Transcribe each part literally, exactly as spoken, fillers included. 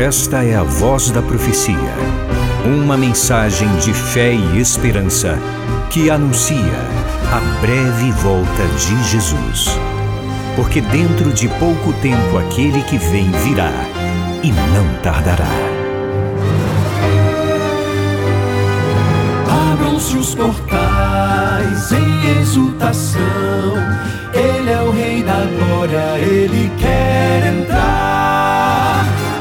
Esta é a Voz da Profecia, uma mensagem de fé e esperança que anuncia a breve volta de Jesus. Porque dentro de pouco tempo aquele que vem virá e não tardará. Abram-se os portais em exultação, Ele é o Rei da Glória, Ele quer entrar.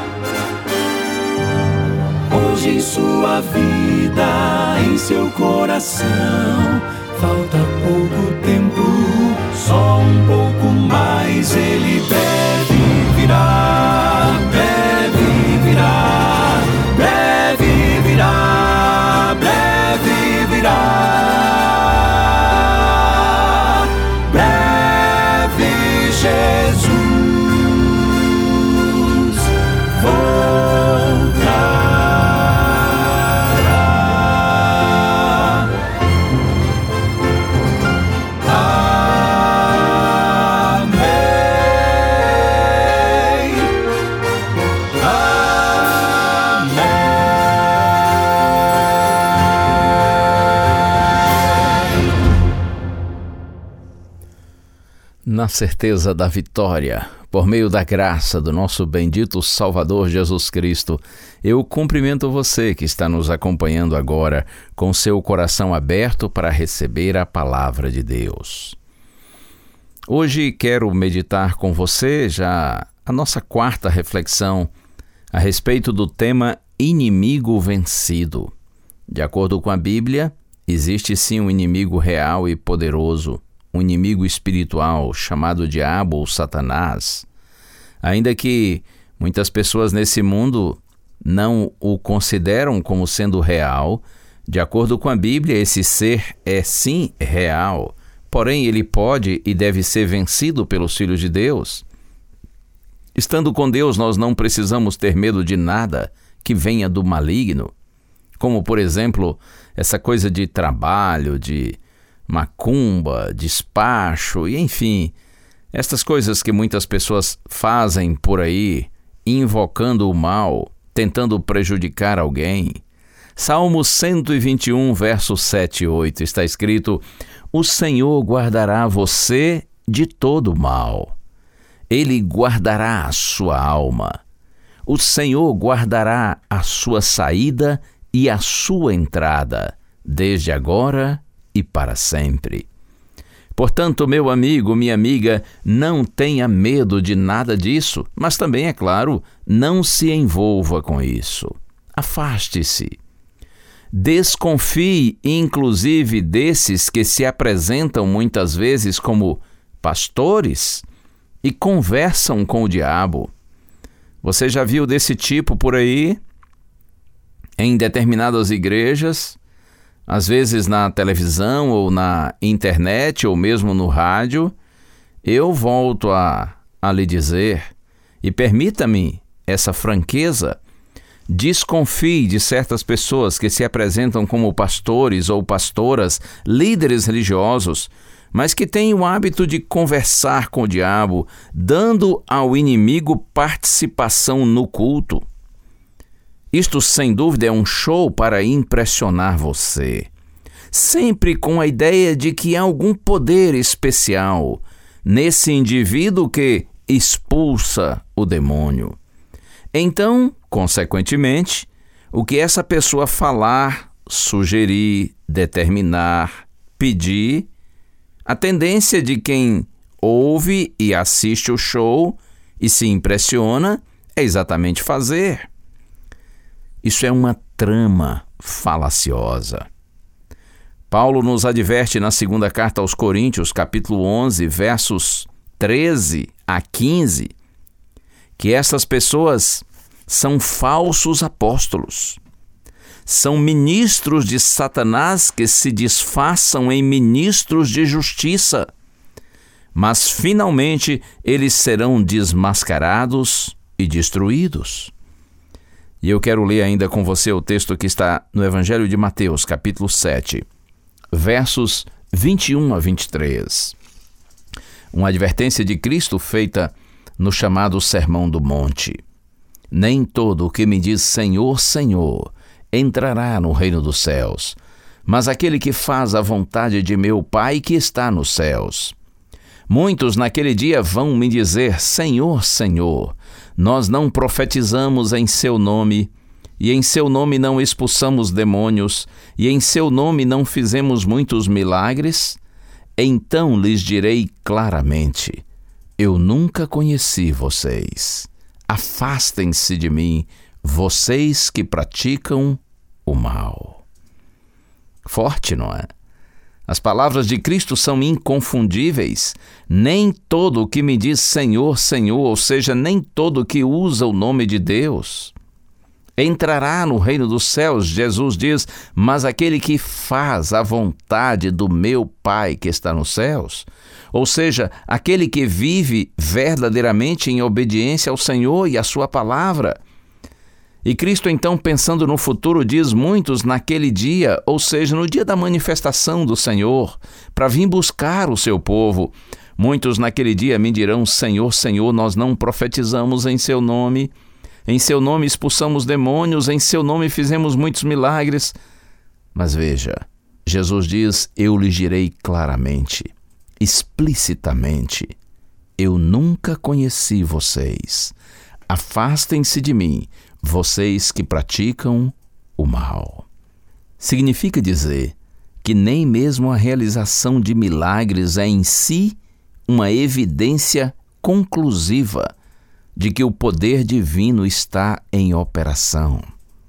Hoje em sua vida, em seu coração, falta pouco tempo, só um pouco mais. Ele breve virá, breve virá, breve virá, breve virá. Breve Jesus voltará. Na certeza da vitória, por meio da graça do nosso bendito Salvador Jesus Cristo, eu cumprimento você que está nos acompanhando agora com seu coração aberto para receber a palavra de Deus. Hoje quero meditar com você já a nossa quarta reflexão a respeito do tema inimigo vencido. De acordo com a Bíblia, existe sim um inimigo real e poderoso, um inimigo espiritual chamado Diabo ou Satanás, ainda que muitas pessoas nesse mundo não o consideram como sendo real. De acordo com a Bíblia, esse ser é sim real, porém ele pode e deve ser vencido pelos filhos de Deus. Estando com Deus, nós não precisamos ter medo de nada que venha do maligno, como por exemplo, essa coisa de trabalho, de macumba, despacho e enfim, estas coisas que muitas pessoas fazem por aí, invocando o mal, tentando prejudicar alguém. Salmo cento e vinte e um, versos sete e oito, está escrito: o Senhor guardará você de todo mal. Ele guardará a sua alma. O Senhor guardará a sua saída e a sua entrada, desde agora e para sempre. Portanto, meu amigo, minha amiga, não tenha medo de nada disso, mas também, é claro, não se envolva com isso. Afaste-se. Desconfie, inclusive, desses que se apresentam muitas vezes como pastores e conversam com o diabo. Você já viu desse tipo por aí? Em determinadas igrejas, às vezes na televisão ou na internet ou mesmo no rádio. Eu volto a, a lhe dizer, e permita-me essa franqueza, desconfie de certas pessoas que se apresentam como pastores ou pastoras, líderes religiosos, mas que têm o hábito de conversar com o diabo, dando ao inimigo participação no culto. Isto, sem dúvida, é um show para impressionar você, sempre com a ideia de que há algum poder especial nesse indivíduo que expulsa o demônio. Então, consequentemente, o que essa pessoa falar, sugerir, determinar, pedir, a tendência de quem ouve e assiste o show e se impressiona é exatamente fazer. Isso é uma trama falaciosa. Paulo nos adverte na segunda carta aos Coríntios, capítulo onze, versos treze a quinze, que essas pessoas são falsos apóstolos. São ministros de Satanás que se disfarçam em ministros de justiça, mas finalmente eles serão desmascarados e destruídos. E eu quero ler ainda com você o texto que está no Evangelho de Mateus, capítulo sete, versos vinte e um a vinte e três. Uma advertência de Cristo feita no chamado Sermão do Monte. Nem todo o que me diz Senhor, Senhor, entrará no reino dos céus, mas aquele que faz a vontade de meu Pai que está nos céus. Muitos naquele dia vão me dizer, Senhor, Senhor, nós não profetizamos em seu nome, e em seu nome não expulsamos demônios, e em seu nome não fizemos muitos milagres? Então lhes direi claramente, eu nunca conheci vocês. Afastem-se de mim, vocês que praticam o mal. Forte, não é? As palavras de Cristo são inconfundíveis. Nem todo o que me diz Senhor, Senhor, ou seja, nem todo o que usa o nome de Deus, entrará no reino dos céus. Jesus diz, mas aquele que faz a vontade do meu Pai que está nos céus, ou seja, aquele que vive verdadeiramente em obediência ao Senhor e à sua palavra. E Cristo, então, pensando no futuro, diz muitos naquele dia, ou seja, no dia da manifestação do Senhor, para vir buscar o seu povo. Muitos naquele dia me dirão, Senhor, Senhor, nós não profetizamos em seu nome, em seu nome expulsamos demônios, em seu nome fizemos muitos milagres. Mas veja, Jesus diz, eu lhes direi claramente, explicitamente, eu nunca conheci vocês. Afastem-se de mim, vocês que praticam o mal. Significa dizer que nem mesmo a realização de milagres é em si uma evidência conclusiva de que o poder divino está em operação.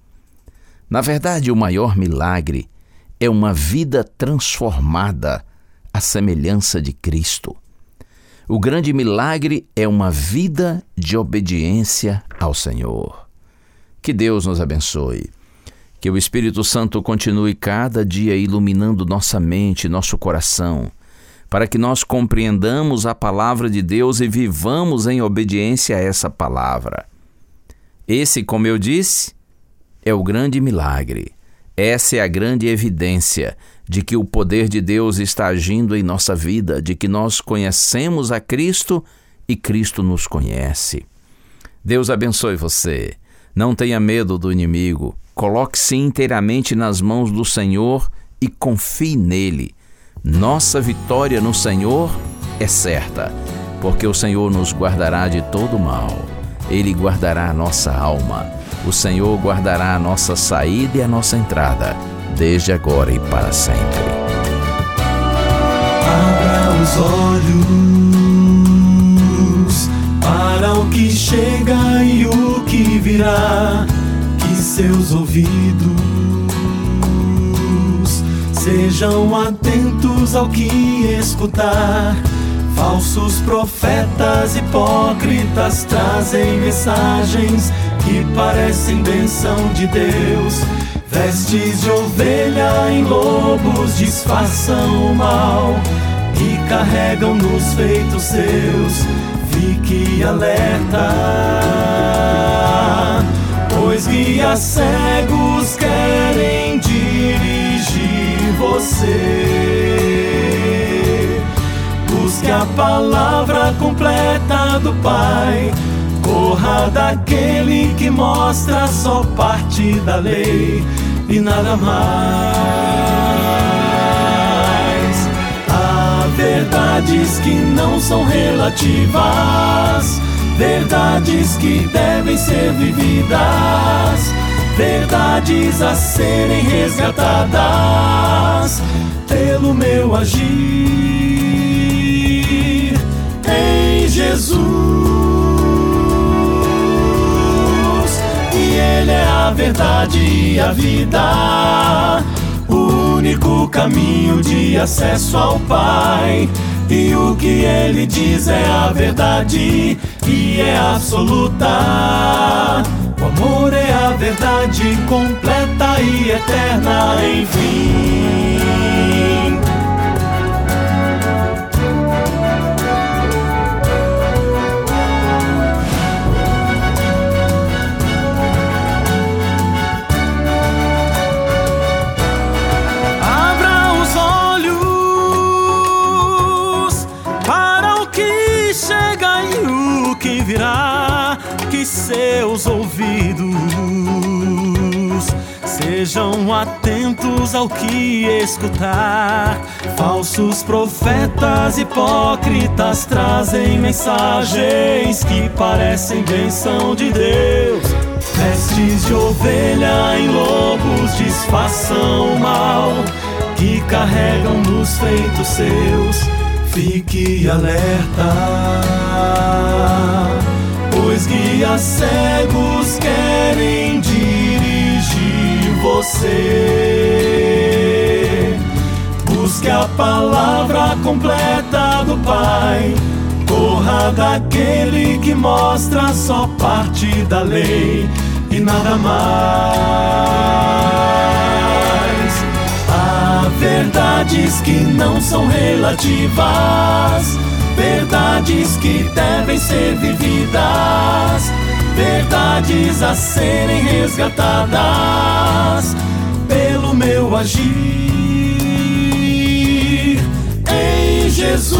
Na verdade, o maior milagre é uma vida transformada à semelhança de Cristo. O grande milagre é uma vida de obediência ao Senhor. Que Deus nos abençoe. Que o Espírito Santo continue cada dia iluminando nossa mente, nosso coração, para que nós compreendamos a palavra de Deus e vivamos em obediência a essa palavra. Esse, como eu disse, é o grande milagre. Essa é a grande evidência de que o poder de Deus está agindo em nossa vida, de que nós conhecemos a Cristo e Cristo nos conhece. Deus abençoe você. Não tenha medo do inimigo. Coloque-se inteiramente nas mãos do Senhor e confie nele. Nossa vitória no Senhor é certa, porque o Senhor nos guardará de todo mal. Ele guardará a nossa alma. O Senhor guardará a nossa saída e a nossa entrada, desde agora e para sempre. Abra os olhos para o que chega e o que virá, que seus ouvidos sejam atentos ao que escutar. Falsos profetas hipócritas trazem mensagens que parecem bênção de Deus. Vestes de ovelha em lobos disfarçam o mal e carregam nos feitos seus. Fique alerta, pois guias cegos querem dirigir você. Busque a palavra completa do Pai. Corra daquele que mostra só parte da lei e nada mais. Há verdades que não são relativas, verdades que devem ser vividas, verdades a serem resgatadas pelo meu agir em Jesus. Ele é a verdade e a vida, o único caminho de acesso ao Pai. E o que Ele diz é a verdade e é absoluta. O amor é a verdade completa e eterna, enfim. de seus ouvidos sejam atentos ao que escutar. Falsos profetas hipócritas trazem mensagens que parecem bênção de Deus. Vestes de ovelha em lobos disfarçam o mal que carregam nos feitos seus. Fique alerta, pois guias cegos querem dirigir você. Busque a palavra completa do Pai, corra daquele que mostra só parte da lei e nada mais. Há verdades que não são relativas, verdades que devem ser vividas, verdades a serem resgatadas pelo meu agir em Jesus.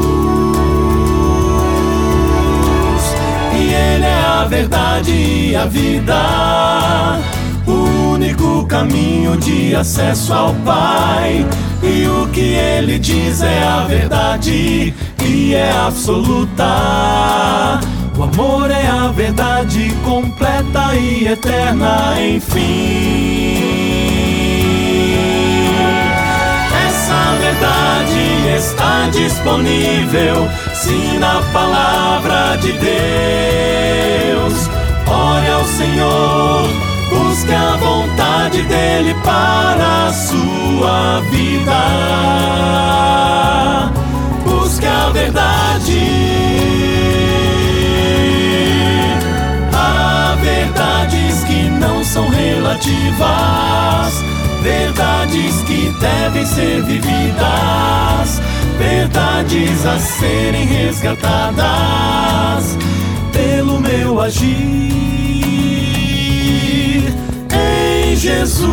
E Ele é a verdade e a vida, o único caminho de acesso ao Pai. E o que Ele diz é a verdade e é absoluta. O amor é a verdade completa e eterna, enfim. Essa verdade está disponível, sim, na palavra de Deus. Ore ao Senhor, busque a vontade dEle para a sua vida. Busque a verdade. Há verdades que não são relativas, verdades que devem ser vividas, verdades a serem resgatadas pelo meu agir em Jesus.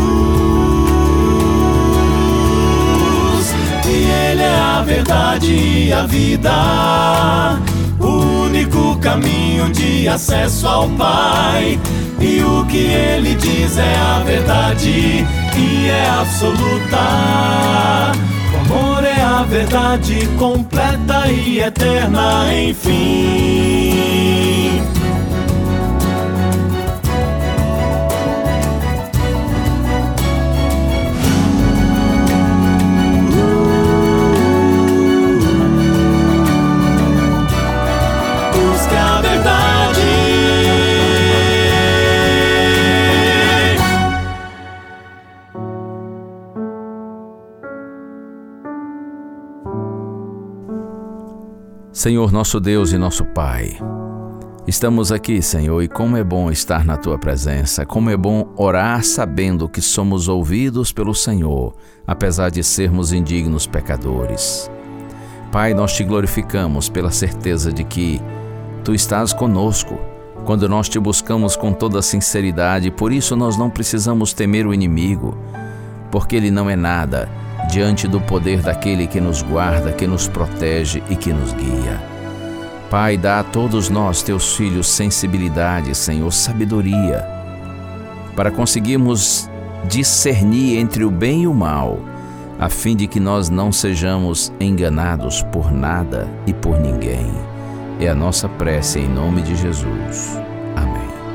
E Ele é a verdade e a vida, o único caminho de acesso ao Pai. E o que Ele diz é a verdade e é absoluta. O amor é a verdade completa e eterna, enfim. Busque a verdade. Senhor, nosso Deus e nosso Pai, estamos aqui, Senhor, e como é bom estar na Tua presença, como é bom orar sabendo que somos ouvidos pelo Senhor, apesar de sermos indignos pecadores. Pai, nós Te glorificamos pela certeza de que Tu estás conosco quando nós Te buscamos com toda sinceridade. Por isso nós não precisamos temer o inimigo, porque ele não é nada diante do poder daquele que nos guarda, que nos protege e que nos guia. Pai, dá a todos nós, Teus filhos, sensibilidade, Senhor, sabedoria, para conseguirmos discernir entre o bem e o mal, a fim de que nós não sejamos enganados por nada e por ninguém. É a nossa prece em nome de Jesus. Amém.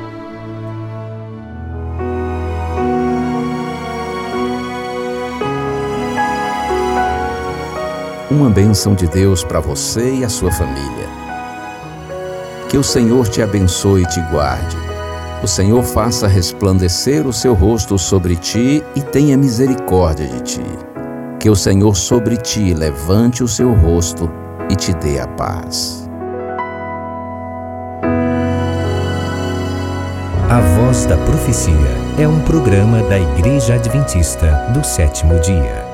Uma bênção de Deus para você e a sua família. Que o Senhor te abençoe e te guarde. O Senhor faça resplandecer o seu rosto sobre ti e tenha misericórdia de ti. Que o Senhor sobre ti levante o seu rosto e te dê a paz. A Voz da Profecia é um programa da Igreja Adventista do Sétimo Dia.